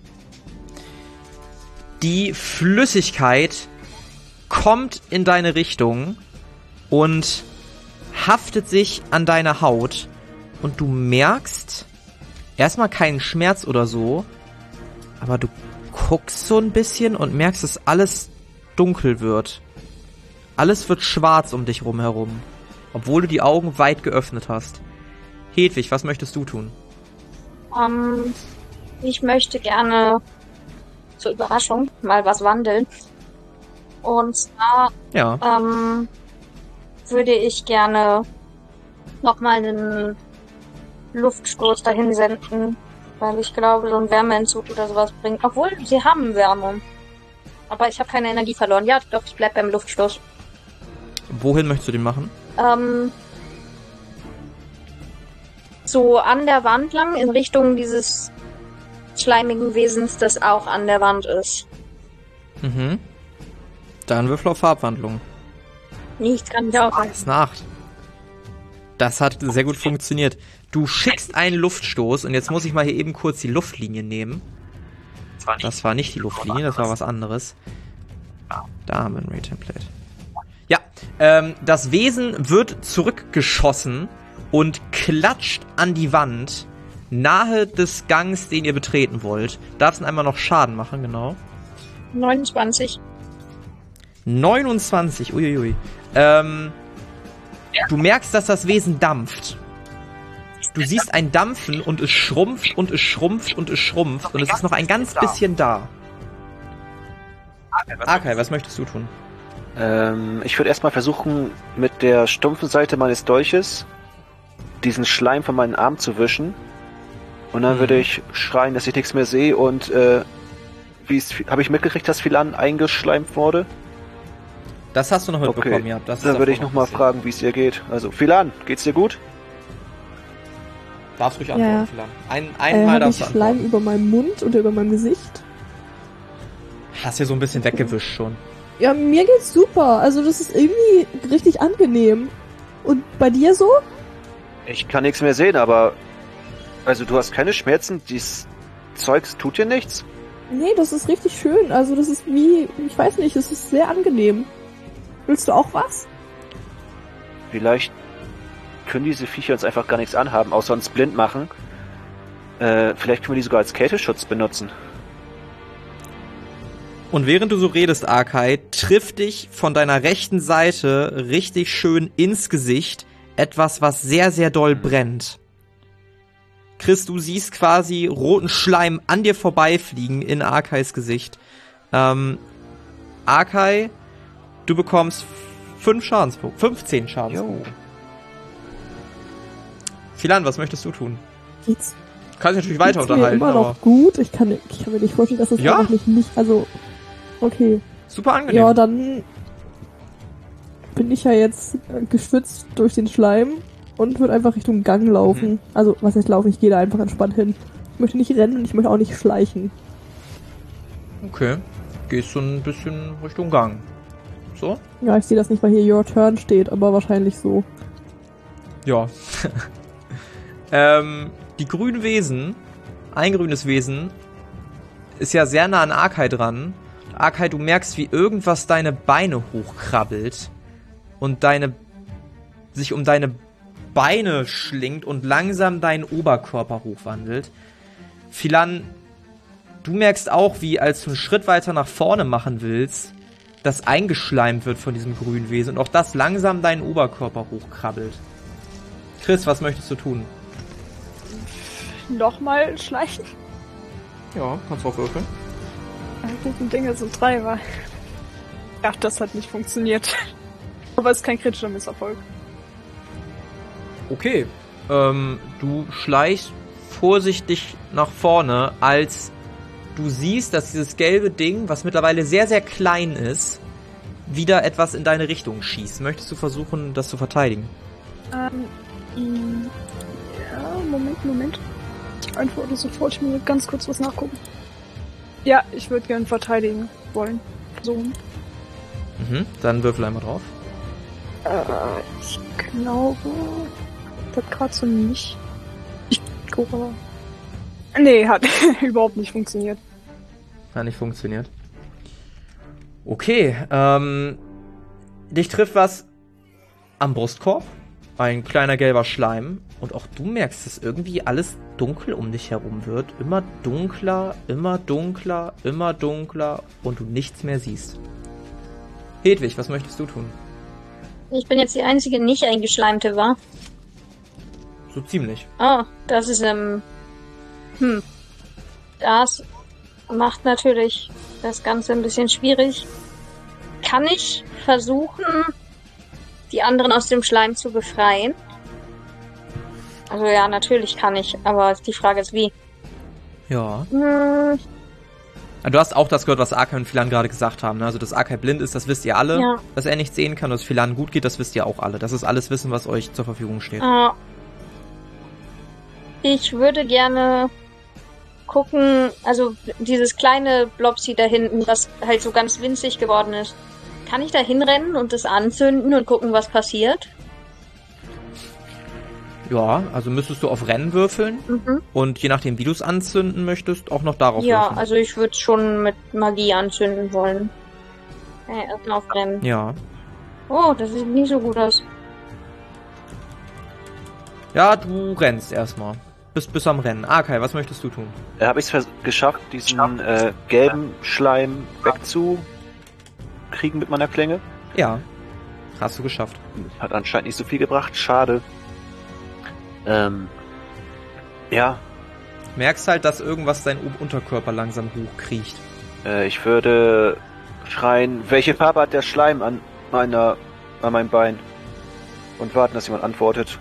Die Flüssigkeit kommt in deine Richtung und haftet sich an deiner Haut und du merkst erstmal keinen Schmerz oder so, aber du guckst so ein bisschen und merkst, dass alles dunkel wird. Alles wird schwarz um dich herum, obwohl du die Augen weit geöffnet hast. Hedwig, was möchtest du tun? Ich möchte gerne zur Überraschung mal was wandeln. Und zwar würde ich gerne nochmal einen Luftstoß dahin senden, weil ich glaube, so ein Wärmeentzug oder sowas bringt. Obwohl, sie haben Wärme. Aber ich habe keine Energie verloren. Ja, doch, ich bleib beim Luftstoß. Wohin möchtest du den machen? So an der Wand lang, in Richtung dieses schleimigen Wesens, das auch an der Wand ist. Mhm. Dann würfel auf Farbwandlung. Nichts kann ich auch. Das Nacht. Das hat sehr gut funktioniert. Du schickst einen Luftstoß und jetzt muss ich mal hier eben kurz die Luftlinie nehmen. Das war nicht die Luftlinie, das war was anderes. Da haben wir ein Ray-Template. Ja, das Wesen wird zurückgeschossen und klatscht an die Wand nahe des Gangs, den ihr betreten wollt. Darfst du einmal noch Schaden machen, genau. 29. 29, uiuiui. Du merkst, dass das Wesen dampft. Du siehst ein Dampfen und es schrumpft und es schrumpft und es schrumpft und es ist noch ein ganz bisschen da. Arkai, was möchtest du tun? Ich würde erstmal versuchen, mit der stumpfen Seite meines Dolches diesen Schleim von meinen Armen zu wischen. Und dann würde ich schreien, dass ich nichts mehr sehe und habe ich mitgekriegt, dass Philan eingeschleimt wurde? Das hast du noch mitbekommen, okay. Ja. Das dann würde ich nochmal fragen, wie es dir geht. Also, Philan, geht's dir gut? Darfst ruhig antworten, Philan. Einmal darfst du antworten. Schleim über meinem Mund oder über meinem Gesicht? Hast ja so ein bisschen weggewischt schon. Ja, mir geht's super. Also das ist irgendwie richtig angenehm. Und bei dir so? Ich kann nichts mehr sehen, aber... Also du hast keine Schmerzen? Dieses Zeugs tut dir nichts? Nee, das ist richtig schön. Also das ist wie... Ich weiß nicht, das ist sehr angenehm. Willst du auch was? Vielleicht können diese Viecher uns einfach gar nichts anhaben, außer uns blind machen. Vielleicht können wir die sogar als Kälteschutz benutzen. Und während du so redest, Arkai, trifft dich von deiner rechten Seite richtig schön ins Gesicht etwas, was sehr, sehr doll brennt. Chris, du siehst quasi roten Schleim an dir vorbeifliegen in Arkais Gesicht. Arkai, du bekommst 15 Schadenspunkte. Philan, was möchtest du tun? Geht's? Du kannst dich natürlich weiter unterhalten. Mir immer noch gut. Ich kann mir nicht vorstellen, dass das eigentlich nicht... Also, okay. Super angenehm. Ja, dann bin ich ja jetzt geschwitzt durch den Schleim und würde einfach Richtung Gang laufen. Also, was heißt laufen? Ich gehe da einfach entspannt hin. Ich möchte nicht rennen und ich möchte auch nicht schleichen. Okay. Gehst du ein bisschen Richtung Gang. So? Ja, ich sehe das nicht, weil hier Your Turn steht, aber wahrscheinlich so. Ja. Die grünen Wesen, ein grünes Wesen, ist ja sehr nah an Arkai dran. Arkai, du merkst, wie irgendwas deine Beine hochkrabbelt und sich um deine Beine schlingt und langsam deinen Oberkörper hochwandelt. Philan, du merkst auch, wie als du einen Schritt weiter nach vorne machen willst, das eingeschleimt wird von diesem grünen Wesen und auch das langsam deinen Oberkörper hochkrabbelt. Chris, was möchtest du tun? Nochmal schleichen? Ja, kannst du auch würfeln. Guten Dinge sind 3 war. Ja, das hat nicht funktioniert. Aber es ist kein kritischer Misserfolg. Okay. Du schleichst vorsichtig nach vorne, als du siehst, dass dieses gelbe Ding, was mittlerweile sehr, sehr klein ist, wieder etwas in deine Richtung schießt. Möchtest du versuchen, das zu verteidigen? Ja, Moment. Ich antworte sofort, ich muss ganz kurz was nachgucken. Ja, ich würde gerne verteidigen wollen. Versuchen. Dann würfel einmal drauf. Ich glaube... Das hat gerade so nicht... Ich gucke aber... Nee, hat überhaupt nicht funktioniert. Hat nicht funktioniert. Okay, dich trifft was am Brustkorb. Ein kleiner gelber Schleim. Und auch du merkst, dass irgendwie alles dunkel um dich herum wird. Immer dunkler, immer dunkler, immer dunkler und du nichts mehr siehst. Hedwig, was möchtest du tun? Ich bin jetzt die einzige nicht eingeschleimte, wa? So ziemlich. Oh, das ist, Das macht natürlich das Ganze ein bisschen schwierig. Kann ich versuchen, die anderen aus dem Schleim zu befreien? Also ja, natürlich kann ich, aber die Frage ist wie. Ja. Du hast auch das gehört, was Arkai und Philan gerade gesagt haben. Ne? Also, dass Arkai blind ist, das wisst ihr alle. Ja. Dass er nicht sehen kann, dass Philan gut geht, das wisst ihr auch alle. Das ist alles Wissen, was euch zur Verfügung steht. Ich würde gerne gucken, also dieses kleine Blobsy da hinten, was halt so ganz winzig geworden ist. Kann ich da hinrennen und das anzünden und gucken, was passiert? Ja, also müsstest du auf Rennen würfeln und je nachdem, wie du es anzünden möchtest, auch noch darauf würfeln. Ja, also ich würde es schon mit Magie anzünden wollen. Erstmal auf Rennen. Ja. Oh, das sieht nicht so gut aus. Ja, du rennst erstmal. Bist am Rennen. Arkai, was möchtest du tun? Habe ich es geschafft, diesen gelben Schleim kriegen mit meiner Klinge? Ja, hast du geschafft. Hat anscheinend nicht so viel gebracht, schade. Ja. Merkst halt, dass irgendwas dein Unterkörper langsam hochkriecht. Ich würde schreien, welche Farbe hat der Schleim an meinem Bein? Und warten, dass jemand antwortet.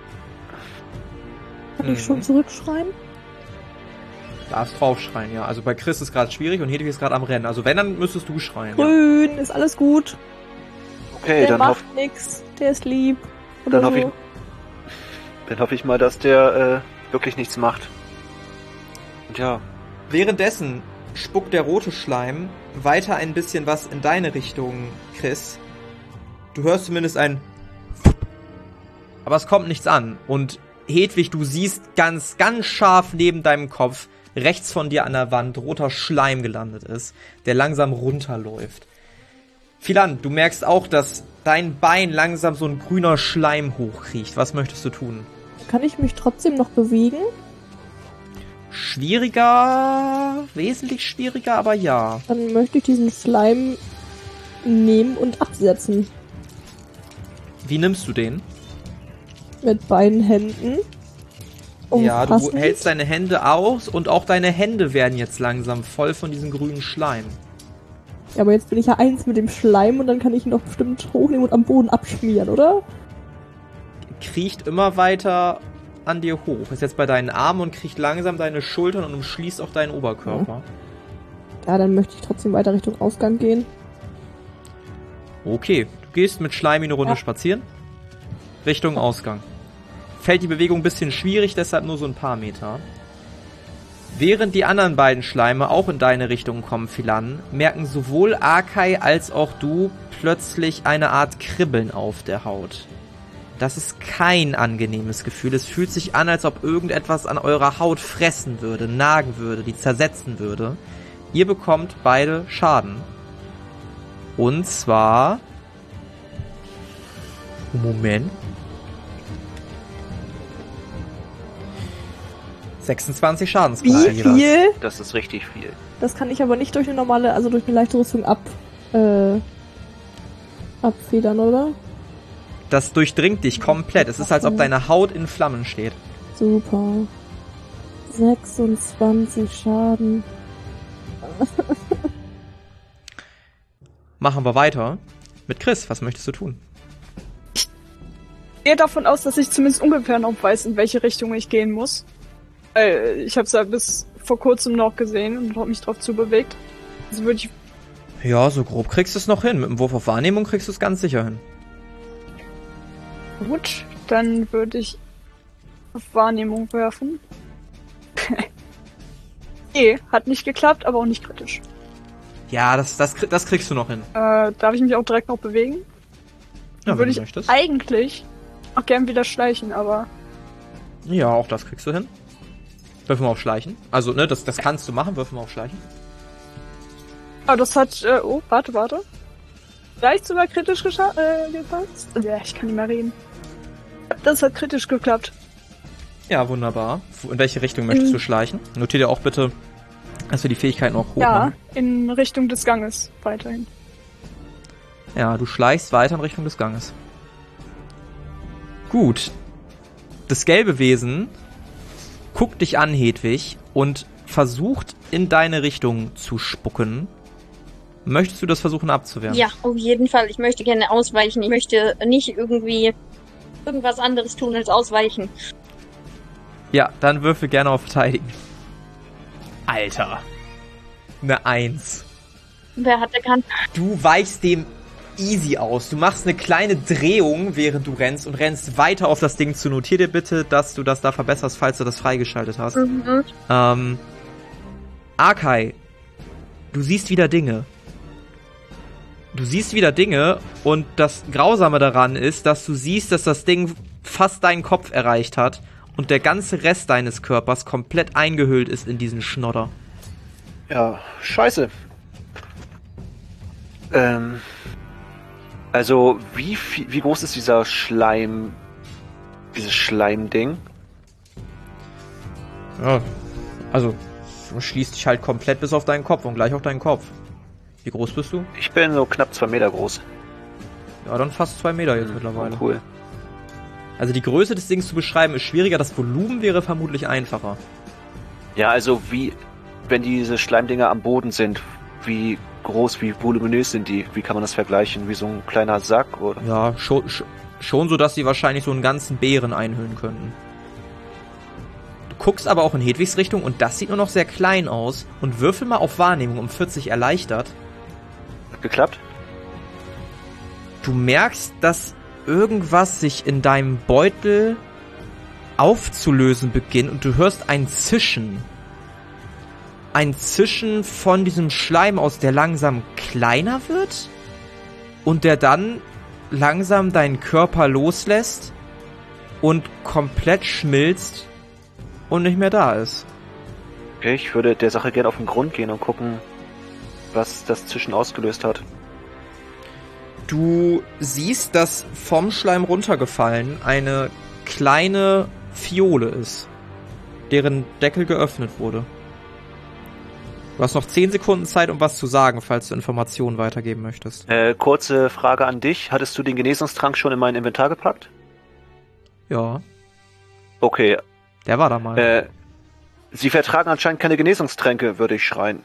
Kann ich schon zurückschreien? Darfst draufschreien, ja. Also bei Chris ist gerade schwierig und Hedwig ist gerade am Rennen. Also wenn, dann müsstest du schreien. Grün, ja. Ist alles gut. Okay, der dann macht nix, der ist lieb. Dann hoffe ich mal, dass der wirklich nichts macht. Und ja. Währenddessen spuckt der rote Schleim weiter ein bisschen was in deine Richtung, Chris. Du hörst zumindest ein aber es kommt nichts an. Und Hedwig, du siehst ganz, ganz scharf neben deinem Kopf, rechts von dir an der Wand, roter Schleim gelandet ist, der langsam runterläuft. Philan, du merkst auch, dass dein Bein langsam so ein grüner Schleim hochkriecht. Was möchtest du tun? Kann ich mich trotzdem noch bewegen? Schwieriger, wesentlich schwieriger, aber ja. Dann möchte ich diesen Schleim nehmen und absetzen. Wie nimmst du den? Mit beiden Händen. Ja, du hältst deine Hände aus und auch deine Hände werden jetzt langsam voll von diesem grünen Schleim. Ja, aber jetzt bin ich ja eins mit dem Schleim und dann kann ich ihn doch bestimmt hochnehmen und am Boden abschmieren, oder? Kriecht immer weiter an dir hoch. Ist jetzt bei deinen Armen und kriecht langsam deine Schultern und umschließt auch deinen Oberkörper. Ja, dann möchte ich trotzdem weiter Richtung Ausgang gehen. Okay, du gehst mit Schleim eine Runde spazieren. Richtung Ausgang. Fällt die Bewegung ein bisschen schwierig, deshalb nur so ein paar Meter. Während die anderen beiden Schleime auch in deine Richtung kommen, Philan, merken sowohl Akai als auch du plötzlich eine Art Kribbeln auf der Haut. Das ist kein angenehmes Gefühl. Es fühlt sich an, als ob irgendetwas an eurer Haut fressen würde, nagen würde, die zersetzen würde. Ihr bekommt beide Schaden. Und zwar... Moment. 26 Schadenspunkte. Wie viel? Das ist richtig viel. Das kann ich aber nicht durch eine normale, also durch eine leichte Rüstung abfedern, oder? Das durchdringt dich komplett. Es ist, als ob deine Haut in Flammen steht. Super. 26 Schaden. Machen wir weiter mit Chris. Was möchtest du tun? Ich gehe davon aus, dass ich zumindest ungefähr noch weiß, in welche Richtung ich gehen muss. Ich habe es ja bis vor kurzem noch gesehen und habe mich drauf zubewegt. Also würde ich... Ja, so grob kriegst du es noch hin. Mit dem Wurf auf Wahrnehmung kriegst du es ganz sicher hin. Gut, dann würde ich auf Wahrnehmung werfen. Nee, hat nicht geklappt, aber auch nicht kritisch. Ja, das kriegst du noch hin. Darf ich mich auch direkt noch bewegen? Ja, würde ich möchtest. Eigentlich auch gern wieder schleichen, aber... Ja, auch das kriegst du hin. Würfen wir auf Schleichen. Also, ne, das kannst du machen, würfen wir auf Schleichen. Aber das hat... warte. Vielleicht sogar kritisch gepasst? Ja, ich kann nicht mehr reden. Das hat kritisch geklappt. Ja, wunderbar. In welche Richtung möchtest du schleichen? Notier dir auch bitte, dass wir die Fähigkeiten auch hoch machen. Ja, in Richtung des Ganges weiterhin. Ja, du schleichst weiter in Richtung des Ganges. Gut. Das gelbe Wesen guckt dich an, Hedwig, und versucht in deine Richtung zu spucken. Möchtest du das versuchen abzuwehren? Ja, auf jeden Fall. Ich möchte gerne ausweichen. Ich möchte nicht irgendwie irgendwas anderes tun als ausweichen. Ja, dann würfel gerne auf Verteidigen. Alter. Eine 1. Wer hat erkannt? Du weichst dem easy aus. Du machst eine kleine Drehung, während du rennst und rennst weiter auf das Ding zu. Notier dir bitte, dass du das da verbesserst, falls du das freigeschaltet hast. Akai, du siehst wieder Dinge. Und das Grausame daran ist, dass du siehst, dass das Ding fast deinen Kopf erreicht hat und der ganze Rest deines Körpers komplett eingehüllt ist in diesen Schnodder. Ja, scheiße. Also, wie groß ist dieser Schleim, dieses Schleimding? Ja, also, du schließt dich halt komplett bis auf deinen Kopf und gleich auf deinen Kopf. Wie groß bist du? Ich bin so knapp 2 Meter groß. Ja, dann fast 2 Meter jetzt mittlerweile. Oh, cool. Also die Größe des Dings zu beschreiben ist schwieriger, das Volumen wäre vermutlich einfacher. Ja, also wie, wenn diese Schleimdinger am Boden sind, wie groß, wie voluminös sind die? Wie kann man das vergleichen? Wie so ein kleiner Sack, oder? Ja, schon so, dass sie wahrscheinlich so einen ganzen Bären einhüllen könnten. Du guckst aber auch in Hedwigs Richtung und das sieht nur noch sehr klein aus. Und würfel mal auf Wahrnehmung um 40 erleichtert. Hat geklappt? Du merkst, dass irgendwas sich in deinem Beutel aufzulösen beginnt und du hörst ein Zischen. Ein Zischen von diesem Schleim aus, der langsam kleiner wird und der dann langsam deinen Körper loslässt und komplett schmilzt und nicht mehr da ist. Okay, ich würde der Sache gerne auf den Grund gehen und gucken, was das Zischen ausgelöst hat. Du siehst, dass vom Schleim runtergefallen eine kleine Fiole ist, deren Deckel geöffnet wurde. Du hast noch 10 Sekunden Zeit, um was zu sagen, falls du Informationen weitergeben möchtest. Kurze Frage an dich. Hattest du den Genesungstrank schon in mein Inventar gepackt? Ja. Okay. Der war da mal. Sie vertragen anscheinend keine Genesungstränke, würde ich schreien.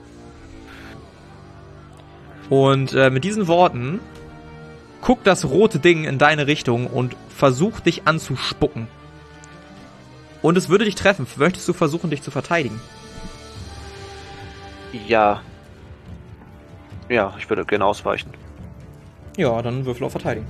Und mit diesen Worten guckt das rote Ding in deine Richtung und versucht dich anzuspucken. Und es würde dich treffen. Möchtest du versuchen, dich zu verteidigen? Ja. Ja, ich würde gerne ausweichen. Ja, dann würfel auf Verteidigen.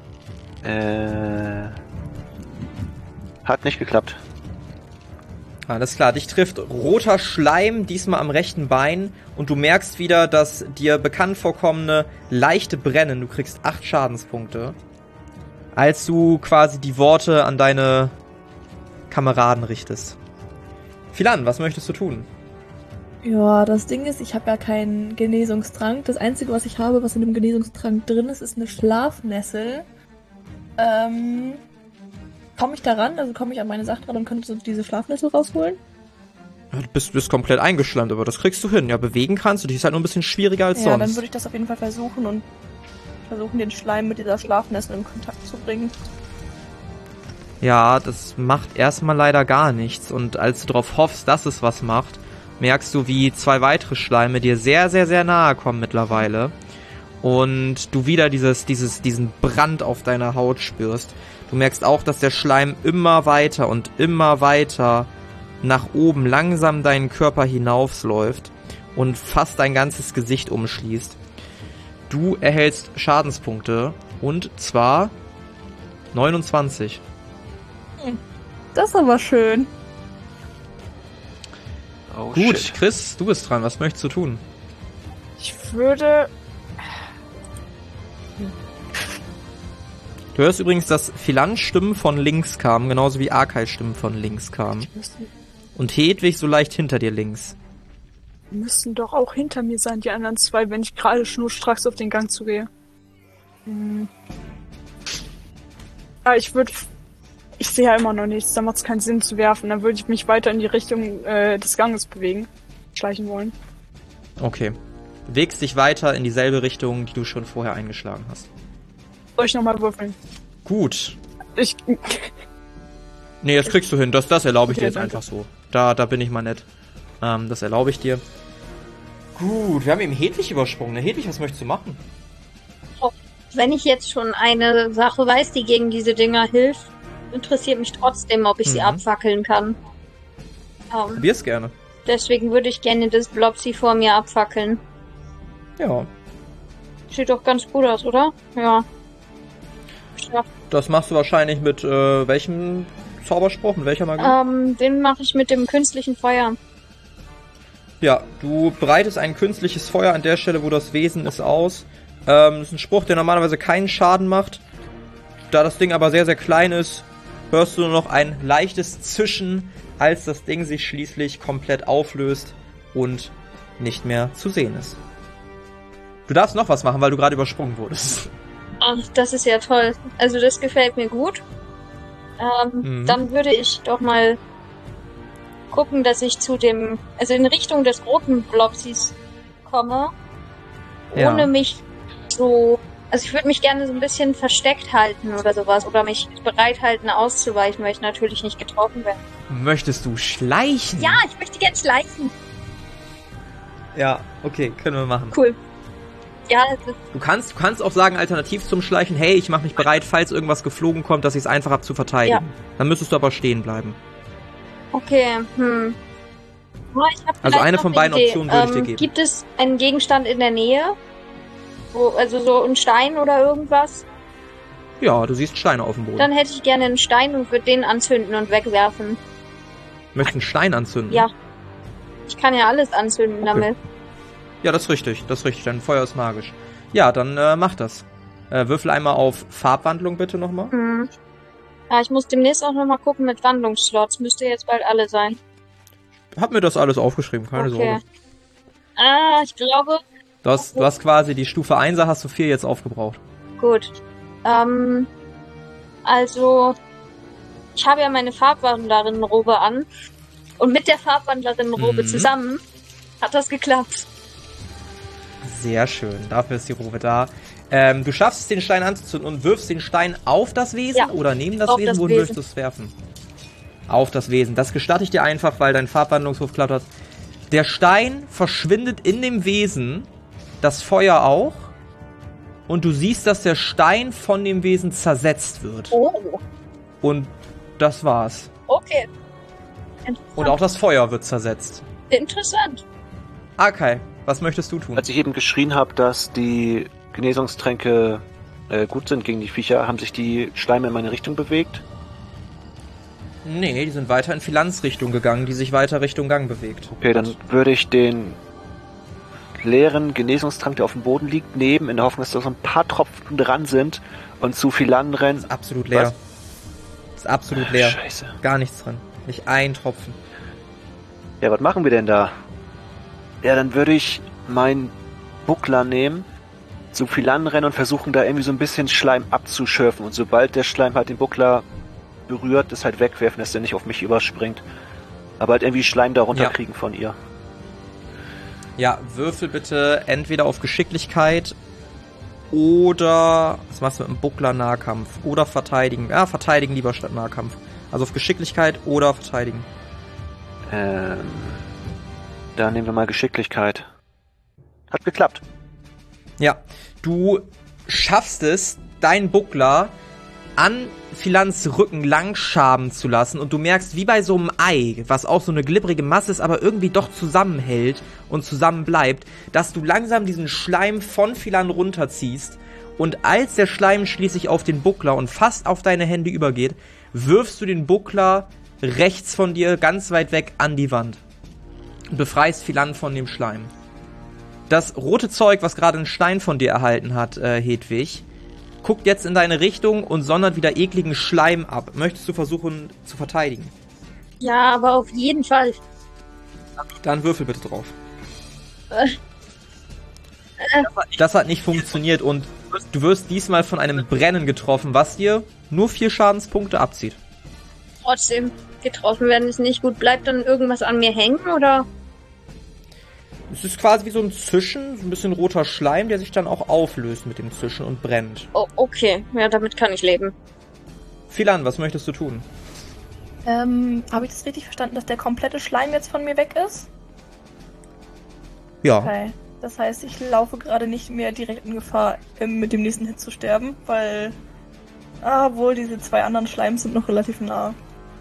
Hat nicht geklappt. Alles klar, dich trifft roter Schleim, diesmal am rechten Bein. Und du merkst wieder das dir bekannt vorkommende leichte Brennen. Du kriegst 8 Schadenspunkte. Als du quasi die Worte an deine Kameraden richtest. Philan, was möchtest du tun? Ja, das Ding ist, ich habe ja keinen Genesungstrank. Das Einzige, was ich habe, was in dem Genesungstrank drin ist, ist eine Schlafnessel. Komme ich da ran? Also komme ich an meine Sachen dran und könnte so diese Schlafnessel rausholen? Ja, du bist komplett eingeschleimt, aber das kriegst du hin. Ja, bewegen kannst du dich. Ist halt nur ein bisschen schwieriger als sonst. Ja, dann würde ich das auf jeden Fall versuchen und versuchen, den Schleim mit dieser Schlafnessel in Kontakt zu bringen. Ja, das macht erstmal leider gar nichts. Und als du darauf hoffst, dass es was macht, merkst du, wie 2 weitere Schleime dir sehr, sehr, sehr nahe kommen mittlerweile. Und du wieder diesen Brand auf deiner Haut spürst. Du merkst auch, dass der Schleim immer weiter und immer weiter nach oben langsam deinen Körper hinaufläuft und fast dein ganzes Gesicht umschließt. Du erhältst Schadenspunkte und zwar 29. Das ist aber schön. Oh, gut, shit. Chris, du bist dran. Was möchtest du tun? Ich würde... Du hörst übrigens, dass Philans Stimmen von links kamen, genauso wie Arkais Stimmen von links kamen. Und Hedwig so leicht hinter dir links. Die müssten doch auch hinter mir sein, die anderen 2, wenn ich gerade schnurstracks auf den Gang zugehe. Aber ich sehe ja immer noch nichts, da macht es keinen Sinn zu werfen. Dann würde ich mich weiter in die Richtung des Ganges bewegen, schleichen wollen. Okay. Bewegst dich weiter in dieselbe Richtung, die du schon vorher eingeschlagen hast. Soll ich nochmal würfeln? Gut. Nee, das kriegst du hin. Das erlaube ich okay, dir jetzt danke. einfach so. Da bin ich mal nett. Das erlaube ich dir. Gut, wir haben eben Hedwig übersprungen. Ne? Hedwig, was möchtest du machen? Wenn ich jetzt schon eine Sache weiß, die gegen diese Dinger hilft, interessiert mich trotzdem, ob ich sie abfackeln kann. Probier's gerne. Deswegen würde ich gerne das Blobsy vor mir abfackeln. Ja. Sieht doch ganz gut aus, oder? Ja. Das machst du wahrscheinlich mit welchem Zauberspruch? Mit welcher Magie? Den mache ich mit dem künstlichen Feuer. Ja, du bereitest ein künstliches Feuer an der Stelle, wo das Wesen ist, aus. Das ist ein Spruch, der normalerweise keinen Schaden macht. Da das Ding aber sehr, sehr klein ist, hörst du nur noch ein leichtes Zischen, als das Ding sich schließlich komplett auflöst und nicht mehr zu sehen ist. Du darfst noch was machen, weil du gerade übersprungen wurdest. Ach, das ist ja toll. Also das gefällt mir gut. Dann würde ich doch mal gucken, dass ich also in Richtung des roten Blobsys komme ohne mich so... Also ich würde mich gerne so ein bisschen versteckt halten oder sowas. Oder mich bereit halten, auszuweichen, weil ich natürlich nicht getroffen werde. Möchtest du schleichen? Ja, ich möchte gerne schleichen. Ja, okay, können wir machen. Cool. Ja, du kannst auch sagen, alternativ zum Schleichen, hey, ich mache mich bereit, falls irgendwas geflogen kommt, dass ich es einfach habe zu verteidigen. Ja. Dann müsstest du aber stehen bleiben. Okay, Also eine von beiden Optionen würde ich dir geben. Gibt es einen Gegenstand in der Nähe? Also so ein Stein oder irgendwas? Ja, du siehst Steine auf dem Boden. Dann hätte ich gerne einen Stein und würde den anzünden und wegwerfen. Möchtest du einen Stein anzünden? Ja. Ich kann ja alles anzünden damit. Ja, das ist richtig. Dein Feuer ist magisch. Ja, dann mach das. Würfel einmal auf Farbwandlung bitte nochmal. Mhm. Ja, ich muss demnächst auch nochmal gucken mit Wandlungsslots. Müsste jetzt bald alle sein. Hab mir das alles aufgeschrieben, keine Sorge. Ich glaube... Du hast quasi die Stufe 1er, hast du 4 jetzt aufgebraucht. Gut. Also, ich habe ja meine Farbwandlerinnenrobe an. Und mit der Farbwandlerinnenrobe zusammen hat das geklappt. Sehr schön, dafür ist die Robe da. Du schaffst es, den Stein anzuzünden und wirfst den Stein auf das Wesen oder neben das Wesen? Wohin willst du es werfen? Auf das Wesen. Das gestatte ich dir einfach, weil dein Farbwandlungswurf klappert. Der Stein verschwindet in dem Wesen, das Feuer auch. Und du siehst, dass der Stein von dem Wesen zersetzt wird. Oh. Und das war's. Okay. Und auch das Feuer wird zersetzt. Interessant. Arkai, was möchtest du tun? Als ich eben geschrien habe, dass die Genesungstränke gut sind gegen die Viecher, haben sich die Schleime in meine Richtung bewegt? Nee, die sind weiter in Philanz Richtung gegangen, die sich weiter Richtung Gang bewegt. Okay, dann würde ich den leeren Genesungstrank, der auf dem Boden liegt, nehmen, in der Hoffnung, dass da so ein paar Tropfen dran sind und zu Philan rennen. Ist absolut leer. Ist absolut leer. Scheiße. Gar nichts dran. Nicht ein Tropfen. Ja, was machen wir denn da? Ja, dann würde ich meinen Buckler nehmen, zu Philan rennen und versuchen, da irgendwie so ein bisschen Schleim abzuschürfen. Und sobald der Schleim halt den Buckler berührt, das halt wegwerfen, dass der nicht auf mich überspringt. Aber halt irgendwie Schleim da runterkriegen von ihr. Ja, würfel bitte entweder auf Geschicklichkeit oder, was machst du mit dem Buckler, Nahkampf oder verteidigen. Ja, verteidigen lieber statt Nahkampf. Also auf Geschicklichkeit oder verteidigen. Dann nehmen wir mal Geschicklichkeit. Hat geklappt. Ja, du schaffst es, deinen Buckler an Philans Rücken langschaben zu lassen und du merkst, wie bei so einem Ei, was auch so eine glibbrige Masse ist, aber irgendwie doch zusammenhält und zusammenbleibt, dass du langsam diesen Schleim von Philan runterziehst und als der Schleim schließlich auf den Buckler und fast auf deine Hände übergeht, wirfst du den Buckler rechts von dir, ganz weit weg, an die Wand und befreist Philan von dem Schleim. Das rote Zeug, was gerade einen Stein von dir erhalten hat, Hedwig, guckt jetzt in deine Richtung und sondert wieder ekligen Schleim ab. Möchtest du versuchen zu verteidigen? Ja, aber auf jeden Fall. Dann würfel bitte drauf. Das hat nicht funktioniert und du wirst diesmal von einem Brennen getroffen, was dir nur 4 Schadenspunkte abzieht. Trotzdem, getroffen werden ist nicht gut. Bleibt dann irgendwas an mir hängen, oder? Es ist quasi wie so ein Zischen, so ein bisschen roter Schleim, der sich dann auch auflöst mit dem Zischen und brennt. Oh, okay, ja, damit kann ich leben. Philan, was möchtest du tun? Habe ich das richtig verstanden, dass der komplette Schleim jetzt von mir weg ist? Ja. Okay. Das heißt, ich laufe gerade nicht mehr direkt in Gefahr, mit dem nächsten Hit zu sterben, weil... obwohl, diese 2 anderen Schleims sind noch relativ nah.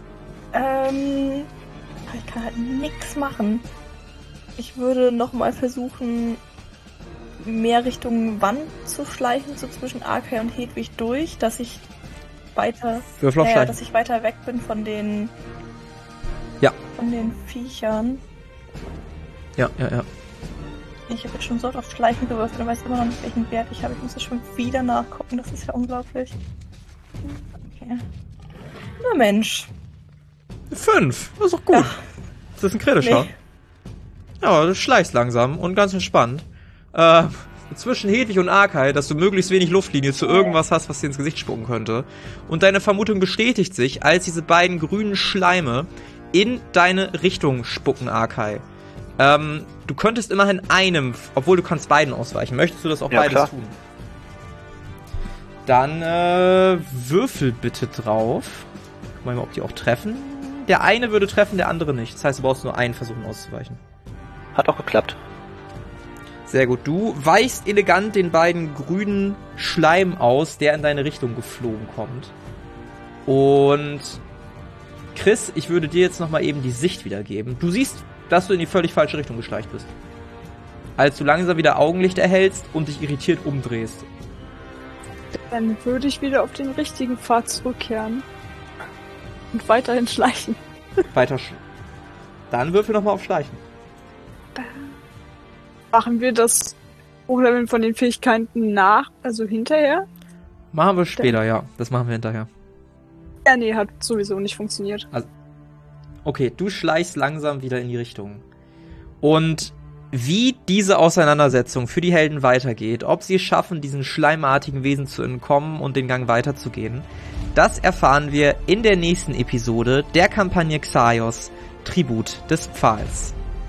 Ich kann halt nichts machen. Ich würde nochmal versuchen, mehr Richtung Wand zu schleichen, so zwischen Arkai und Hedwig durch, dass ich weiter, dass ich weiter weg bin von den von den Viechern. Ja. Ich habe jetzt schon so oft auf Schleichen gewürfelt und weiß immer noch nicht, welchen Wert ich habe. Ich muss das schon wieder nachgucken, das ist ja unglaublich. Okay. Na Mensch. 5, das ist doch gut. Ja. Das ist ein kritischer. Nee. Ja, du schleichst langsam und ganz entspannt. Zwischen Hedwig und Arkai, dass du möglichst wenig Luftlinie zu irgendwas hast, was dir ins Gesicht spucken könnte. Und deine Vermutung bestätigt sich, als diese beiden grünen Schleime in deine Richtung spucken, Arkai. du könntest immerhin einem, obwohl du kannst beiden ausweichen. Möchtest du das auch beides tun? Dann würfel bitte drauf. Guck mal, ob die auch treffen. Der eine würde treffen, der andere nicht. Das heißt, du brauchst nur einen Versuch auszuweichen. Hat auch geklappt. Sehr gut. Du weichst elegant den beiden grünen Schleim aus, der in deine Richtung geflogen kommt. Und Chris, ich würde dir jetzt nochmal eben die Sicht wiedergeben. Du siehst, dass du in die völlig falsche Richtung geschleicht bist. Als du langsam wieder Augenlicht erhältst und dich irritiert umdrehst. Dann würde ich wieder auf den richtigen Pfad zurückkehren. Und weiterhin schleichen. Dann würfel nochmal auf Schleichen. Machen wir das Hochleveln von den Fähigkeiten also hinterher? Machen wir später, ja. Das machen wir hinterher. Ja, nee, hat sowieso nicht funktioniert. Also, okay, du schleichst langsam wieder in die Richtung. Und wie diese Auseinandersetzung für die Helden weitergeht, ob sie es schaffen, diesen schleimartigen Wesen zu entkommen und den Gang weiterzugehen, das erfahren wir in der nächsten Episode der Kampagne Xaios, Tribut des Pfahls.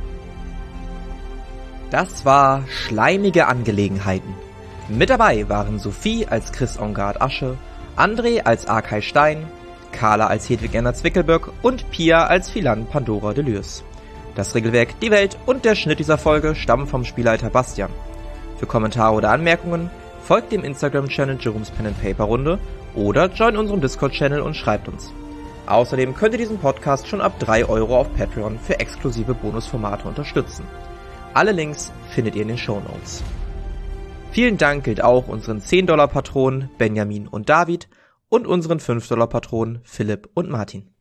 Das war Schleimige Angelegenheiten. Mit dabei waren Sophie als Chris Engard Asche, André als Arkay Stein, Carla als Hedwig Enna Zwickelböck und Pia als Philan Pandora Delürs. Das Regelwerk, die Welt und der Schnitt dieser Folge stammen vom Spielleiter Bastian. Für Kommentare oder Anmerkungen folgt dem Instagram-Channel Jerome's Pen & Paper Runde oder join unserem Discord-Channel und schreibt uns. Außerdem könnt ihr diesen Podcast schon ab 3 € auf Patreon für exklusive Bonusformate unterstützen. Alle Links findet ihr in den Shownotes. Vielen Dank gilt auch unseren $10-Patronen Benjamin und David und unseren $5-Patronen Philipp und Martin.